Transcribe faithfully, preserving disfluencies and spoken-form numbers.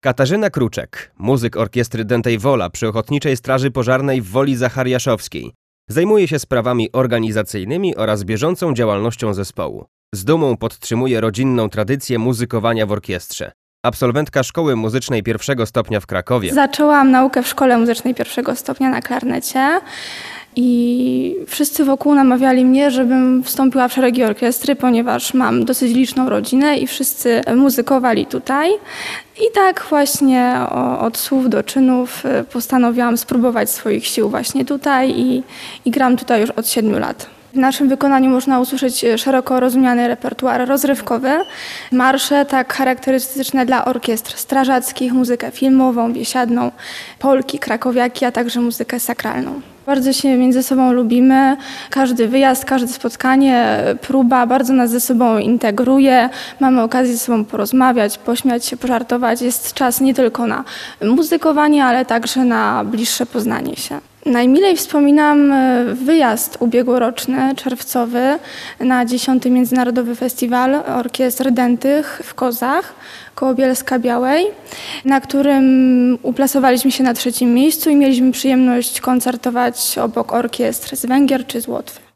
Katarzyna Kruczek, muzyk orkiestry Dętej Wola przy Ochotniczej Straży Pożarnej w Woli Zachariaszowskiej. Zajmuje się sprawami organizacyjnymi oraz bieżącą działalnością zespołu. Z dumą podtrzymuje rodzinną tradycję muzykowania w orkiestrze. Absolwentka Szkoły Muzycznej pierwszego stopnia w Krakowie. Zaczęłam naukę w Szkole Muzycznej pierwszego stopnia na klarnecie i wszyscy wokół namawiali mnie, żebym wstąpiła w szeregi orkiestry, ponieważ mam dosyć liczną rodzinę i wszyscy muzykowali tutaj. I tak właśnie od słów do czynów postanowiłam spróbować swoich sił właśnie tutaj i, i gram tutaj już od siedmiu lat. W naszym wykonaniu można usłyszeć szeroko rozumiany repertuar rozrywkowy, marsze tak charakterystyczne dla orkiestr strażackich, muzykę filmową, biesiadną, polki, krakowiaki, a także muzykę sakralną. Bardzo się między sobą lubimy, każdy wyjazd, każde spotkanie, próba bardzo nas ze sobą integruje, mamy okazję ze sobą porozmawiać, pośmiać się, pożartować. Jest czas nie tylko na muzykowanie, ale także na bliższe poznanie się. Najmilej wspominam wyjazd ubiegłoroczny, czerwcowy, na dziesiąty Międzynarodowy Festiwal Orkiestr Dętych w Kozach koło Bielska-Białej, na którym uplasowaliśmy się na trzecim miejscu i mieliśmy przyjemność koncertować obok orkiestr z Węgier czy z Łotwy.